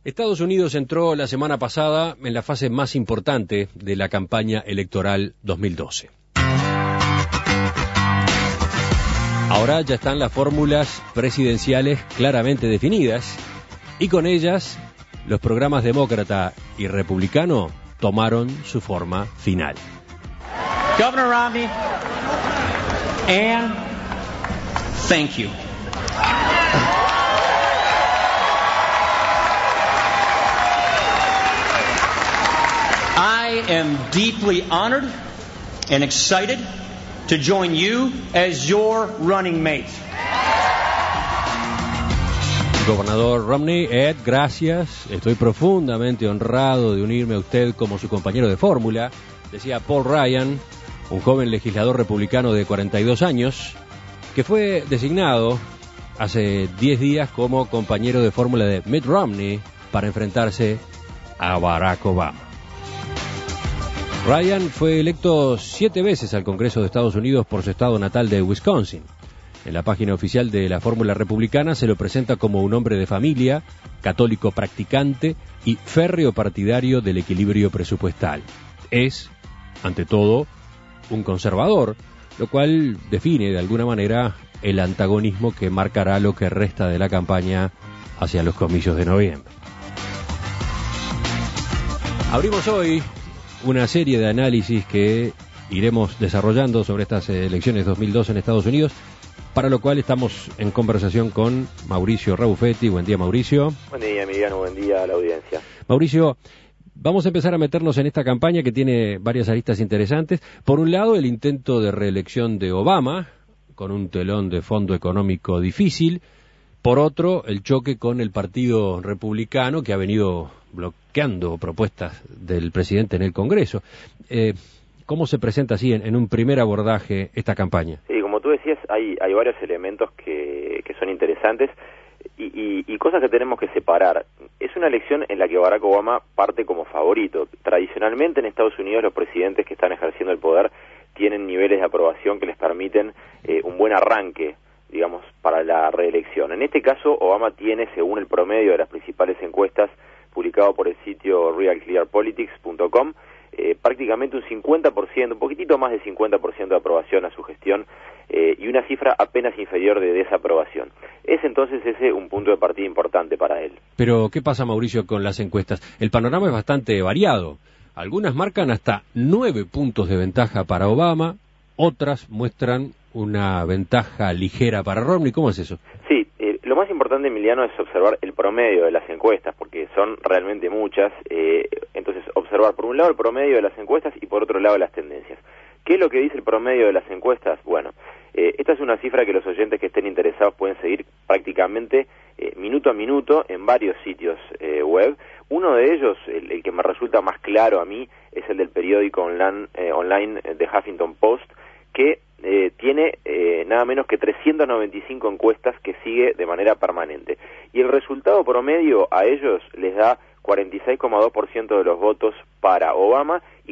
Estados Unidos entró la semana pasada en la fase más importante de la campaña electoral 2012. Ahora ya están las fórmulas presidenciales claramente definidas y con ellas los programas demócrata y republicano tomaron su forma final. Governor Romney, and thank you. I am deeply honored and excited to join you as your running mate. Gobernador Romney, Ed, gracias. Estoy profundamente honrado de unirme a usted como su compañero de fórmula, decía Paul Ryan, un joven legislador republicano de 42 años, que fue designado hace 10 días como compañero de fórmula de Mitt Romney para enfrentarse a Barack Obama. Ryan fue electo 7 veces al Congreso de Estados Unidos por su estado natal de Wisconsin. En la página oficial de la fórmula republicana se lo presenta como un hombre de familia, católico practicante y férreo partidario del equilibrio presupuestal. Es, ante todo, un conservador, lo cual define de alguna manera el antagonismo que marcará lo que resta de la campaña hacia los comicios de noviembre. Abrimos hoy una serie de análisis que iremos desarrollando sobre estas elecciones 2002 en Estados Unidos, para lo cual estamos en conversación con Mauricio Rabuffetti. Buen día, Mauricio. Buen día, Emiliano. Buen día a la audiencia. Mauricio, vamos a empezar a meternos en esta campaña que tiene varias aristas interesantes. Por un lado, el intento de reelección de Obama, con un telón de fondo económico difícil. Por otro, el choque con el Partido Republicano, que ha venido bloqueando propuestas del presidente en el Congreso. ¿Cómo se presenta así en un primer abordaje esta campaña? Sí, como tú decías, hay varios elementos que son interesantes y cosas que tenemos que separar. Es una elección en la que Barack Obama parte como favorito. Tradicionalmente en Estados Unidos los presidentes que están ejerciendo el poder tienen niveles de aprobación que les permiten un buen arranque, digamos, para la reelección. En este caso, Obama tiene, según el promedio de las principales encuestas publicado por el sitio realclearpolitics.com, prácticamente un 50%, un poquitito más de 50% de aprobación a su gestión y una cifra apenas inferior de desaprobación. Es entonces ese un punto de partida importante para él. Pero, ¿qué pasa, Mauricio, con las encuestas? El panorama es bastante variado. Algunas marcan hasta 9 puntos de ventaja para Obama, otras muestran una ventaja ligera para Romney. ¿Cómo es eso? Sí, lo más importante, Emiliano, es observar el promedio de las encuestas, porque son realmente muchas. Entonces, observar por un lado el promedio de las encuestas y por otro lado las tendencias. ¿Qué es lo que dice el promedio de las encuestas? Bueno, esta es una cifra que los oyentes que estén interesados pueden seguir prácticamente minuto a minuto en varios sitios web. Uno de ellos, el que me resulta más claro a mí, es el del periódico online The Huffington Post, que tiene nada menos que 395 encuestas que sigue de manera permanente. Y el resultado promedio a ellos les da 46,2% de los votos para Obama y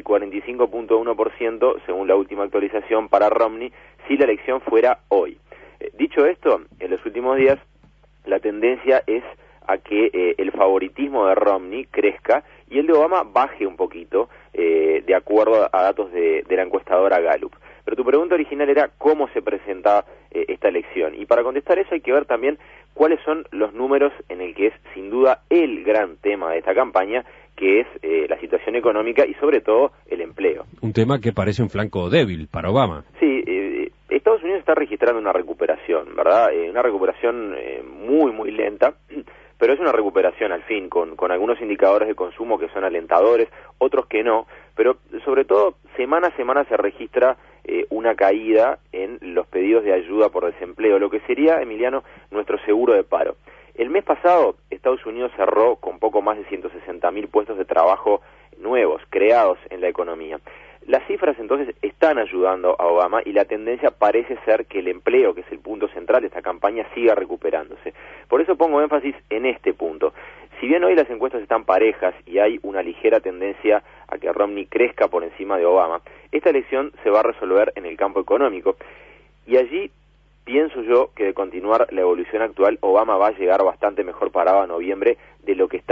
45,1% según la última actualización para Romney si la elección fuera hoy. Dicho esto, en los últimos días la tendencia es a que el favoritismo de Romney crezca y el de Obama baje un poquito, de acuerdo a datos de la encuestadora Gallup. Pero tu pregunta original era cómo se presenta esta elección. Y para contestar eso hay que ver también cuáles son los números en el que es sin duda el gran tema de esta campaña, que es la situación económica y sobre todo el empleo. Un tema que parece un flanco débil para Obama. Sí, Estados Unidos está registrando una recuperación, ¿verdad? Una recuperación muy lenta, pero es una recuperación al fin, con algunos indicadores de consumo que son alentadores, otros que no, pero sobre todo semana a semana se registra una caída en los pedidos de ayuda por desempleo, lo que sería, Emiliano, nuestro seguro de paro. El mes pasado, Estados Unidos cerró con poco más de 160.000 puestos de trabajo nuevos, creados en la economía. Las cifras entonces están ayudando a Obama y la tendencia parece ser que el empleo, que es el punto central de esta campaña, siga recuperándose. Por eso pongo énfasis en este punto. Si bien hoy las encuestas están parejas y hay una ligera tendencia a que Romney crezca por encima de Obama, esta elección se va a resolver en el campo económico y allí pienso yo que de continuar la evolución actual, Obama va a llegar bastante mejor parado a noviembre de lo que está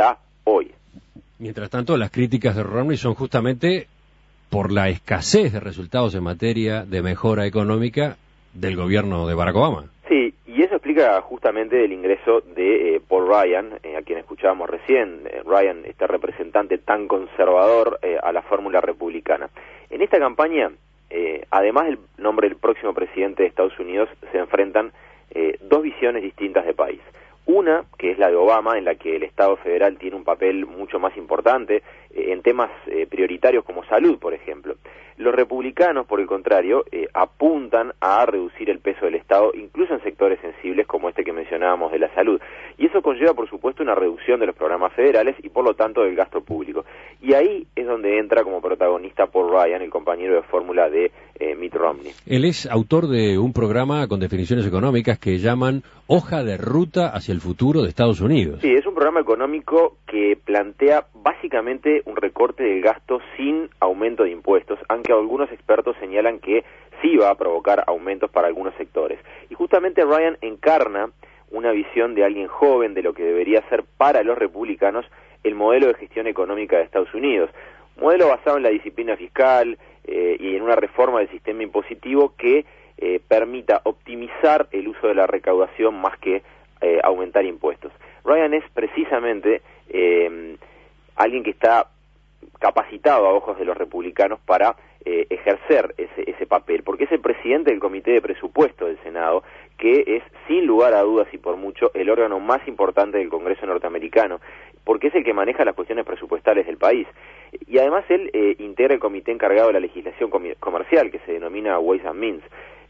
hoy. Mientras tanto, las críticas de Romney son justamente por la escasez de resultados en materia de mejora económica del gobierno de Barack Obama. Sí, y eso explica justamente el ingreso de Paul Ryan, a quien escuchábamos recién. Ryan, este representante tan conservador a la fórmula republicana. En esta campaña, además del nombre del próximo presidente de Estados Unidos, se enfrentan dos visiones distintas de país. Una, que es la de Obama, en la que el Estado federal tiene un papel mucho más importante en temas prioritarios como salud, por ejemplo. Los republicanos, por el contrario, apuntan a reducir el peso del Estado, incluso en sectores sensibles como este que mencionábamos de la salud. Y eso conlleva, por supuesto, una reducción de los programas federales y, por lo tanto, del gasto público. Y ahí es donde entra como protagonista Paul Ryan, el compañero de fórmula de Mitt Romney. Él es autor de un programa con definiciones económicas que llaman Hoja de Ruta hacia el Futuro de Estados Unidos. Sí, es un programa económico que plantea básicamente un recorte del gasto sin aumento de impuestos, aunque algunos expertos señalan que sí va a provocar aumentos para algunos sectores. Y justamente Ryan encarna una visión de alguien joven de lo que debería ser para los republicanos el modelo de gestión económica de Estados Unidos. Modelo basado en la disciplina fiscal y en una reforma del sistema impositivo que permita optimizar el uso de la recaudación más que aumentar impuestos. Ryan es precisamente alguien que está capacitado a ojos de los republicanos para ejercer ese papel, porque es el presidente del Comité de Presupuesto del Senado, que es, sin lugar a dudas y por mucho, el órgano más importante del Congreso norteamericano, porque es el que maneja las cuestiones presupuestales del país. Y además él integra el comité encargado de la legislación comercial, que se denomina Ways and Means,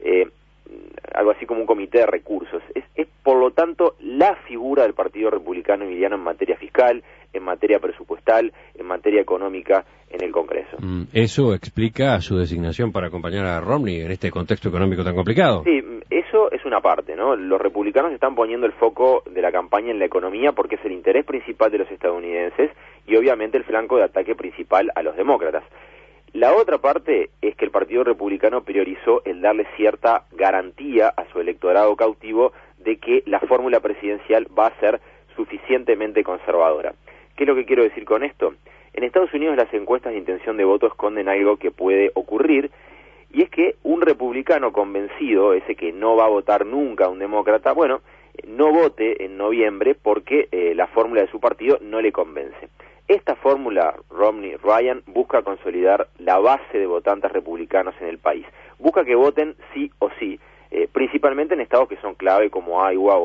algo así como un comité de recursos. Es por lo tanto la figura del Partido Republicano Emiliano en materia fiscal, en materia presupuestal, en materia económica en el Congreso. ¿Eso explica su designación para acompañar a Romney en este contexto económico tan complicado? Sí, eso es una parte, ¿no? Los republicanos están poniendo el foco de la campaña en la economía porque es el interés principal de los estadounidenses y obviamente el flanco de ataque principal a los demócratas. La otra parte es que el Partido Republicano priorizó el darle cierta garantía a su electorado cautivo de que la fórmula presidencial va a ser suficientemente conservadora. ¿Qué es lo que quiero decir con esto? En Estados Unidos las encuestas de intención de voto esconden algo que puede ocurrir, y es que un republicano convencido, ese que no va a votar nunca a un demócrata, bueno, no vote en noviembre porque la fórmula de su partido no le convence. Esta fórmula, Romney-Ryan, busca consolidar la base de votantes republicanos en el país. Busca que voten sí o sí, principalmente en estados que son clave como Iowa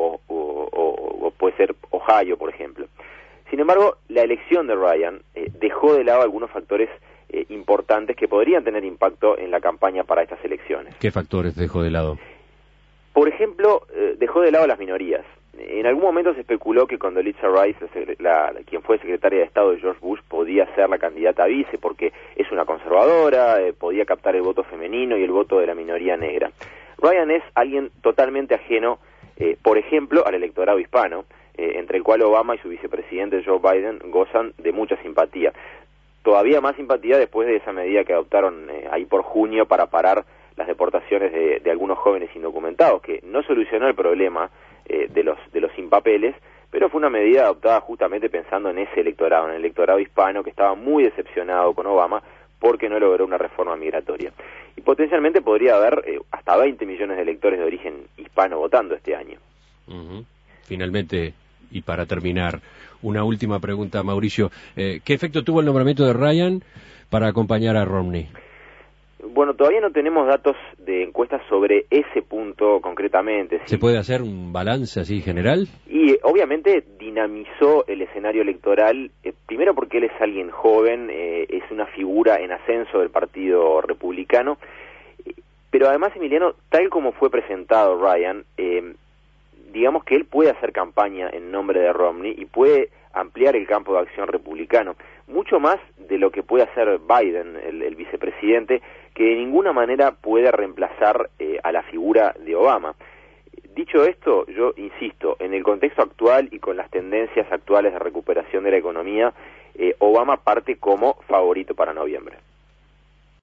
o puede ser Ohio, por ejemplo. Sin embargo, la elección de Ryan dejó de lado algunos factores importantes que podrían tener impacto en la campaña para estas elecciones. ¿Qué factores dejó de lado? Por ejemplo, dejó de lado las minorías. En algún momento se especuló que Condoleezza Rice, quien fue secretaria de Estado de George Bush, podía ser la candidata a vice porque es una conservadora, podía captar el voto femenino y el voto de la minoría negra. Ryan es alguien totalmente ajeno, por ejemplo, al electorado hispano, entre el cual Obama y su vicepresidente Joe Biden gozan de mucha simpatía. Todavía más simpatía después de esa medida que adoptaron ahí por junio para parar las deportaciones de algunos jóvenes indocumentados, que no solucionó el problema de los sin papeles, pero fue una medida adoptada justamente pensando en ese electorado, en el electorado hispano que estaba muy decepcionado con Obama porque no logró una reforma migratoria. Y potencialmente podría haber hasta 20 millones de electores de origen hispano votando este año. Finalmente, y para terminar, una última pregunta, Mauricio. ¿Qué efecto tuvo el nombramiento de Ryan para acompañar a Romney? Bueno, todavía no tenemos datos de encuestas sobre ese punto concretamente. ¿Se puede hacer un balance así general? Y obviamente dinamizó el escenario electoral, primero porque él es alguien joven, es una figura en ascenso del Partido Republicano, pero además, Emiliano, tal como fue presentado Ryan, digamos que él puede hacer campaña en nombre de Romney y puede ampliar el campo de acción republicano, mucho más de lo que puede hacer Biden, el vicepresidente, que de ninguna manera puede reemplazar a la figura de Obama. Dicho esto, yo insisto, en el contexto actual y con las tendencias actuales de recuperación de la economía, Obama parte como favorito para noviembre.